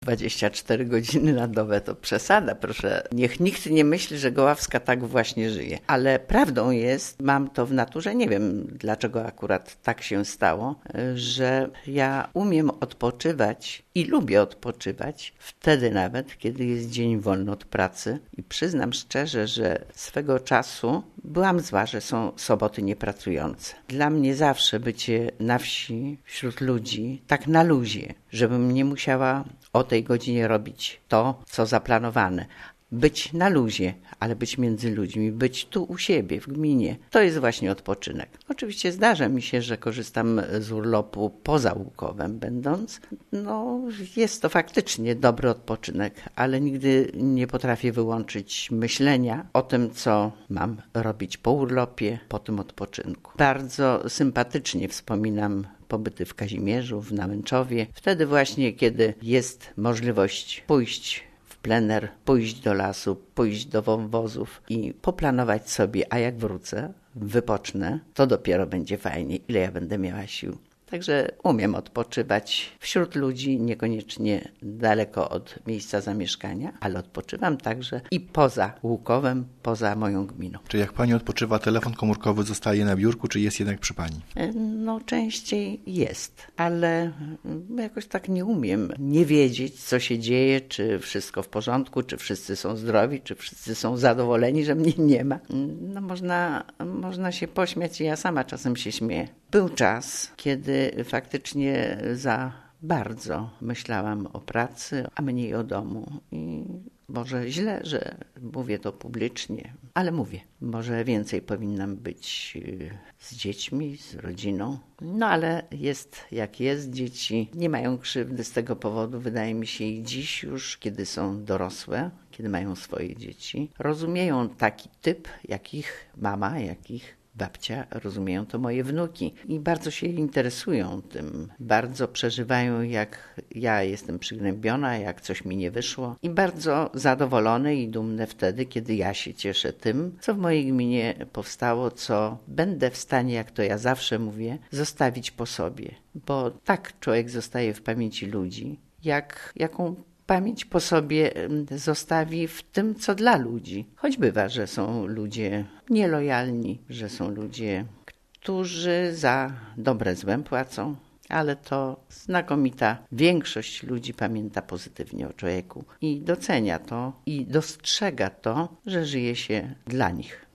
24 godziny na dobę to przesada, proszę. Niech nikt nie myśli, że Goławska tak właśnie żyje. Ale prawdą jest, mam to w naturze, nie wiem dlaczego akurat tak się stało, że ja umiem odpoczywać i lubię odpoczywać wtedy nawet, kiedy jest dzień wolny od pracy. I przyznam szczerze, że swego czasu byłam zła, że są soboty niepracujące. Dla mnie zawsze bycie na wsi, wśród ludzi, tak na luzie, żebym nie musiała o tej godzinie robić to, co zaplanowane. Być na luzie, ale być między ludźmi, być tu u siebie, w gminie. To jest właśnie odpoczynek. Oczywiście zdarza mi się, że korzystam z urlopu poza Łukowem będąc. Jest to faktycznie dobry odpoczynek, ale nigdy nie potrafię wyłączyć myślenia o tym, co mam robić po urlopie, po tym odpoczynku. Bardzo sympatycznie wspominam pobyty w Kazimierzu, w Nałęczowie. Wtedy właśnie, kiedy jest możliwość pójść w plener, pójść do lasu, pójść do wąwozów i poplanować sobie, a jak wrócę, wypocznę, to dopiero będzie fajnie, ile ja będę miała sił. Także umiem odpoczywać wśród ludzi, niekoniecznie daleko od miejsca zamieszkania, ale odpoczywam także i poza Łukowem, poza moją gminą. Czy jak pani odpoczywa, telefon komórkowy zostaje na biurku, czy jest jednak przy pani? Częściej jest, ale jakoś tak nie umiem nie wiedzieć, co się dzieje, czy wszystko w porządku, czy wszyscy są zdrowi, czy wszyscy są zadowoleni, że mnie nie ma. Można się pośmiać i ja sama czasem się śmieję. Był czas, kiedy faktycznie za bardzo myślałam o pracy, a mniej o domu. I może źle, że mówię to publicznie, ale mówię. Może więcej powinnam być z dziećmi, z rodziną. Ale jest jak jest. Dzieci nie mają krzywdy z tego powodu, wydaje mi się, i dziś już, kiedy są dorosłe, kiedy mają swoje dzieci, rozumieją taki typ, jakich mama, jakich babcia, rozumieją to moje wnuki i bardzo się interesują tym, bardzo przeżywają, jak ja jestem przygnębiona, jak coś mi nie wyszło i bardzo zadowolone i dumne wtedy, kiedy ja się cieszę tym, co w mojej gminie powstało, co będę w stanie, jak to ja zawsze mówię, zostawić po sobie, bo tak człowiek zostaje w pamięci ludzi, jaką pamięć po sobie zostawi w tym, co dla ludzi. Choć bywa, że są ludzie nielojalni, że są ludzie, którzy za dobre złem płacą, ale to znakomita większość ludzi pamięta pozytywnie o człowieku i docenia to i dostrzega to, że żyje się dla nich.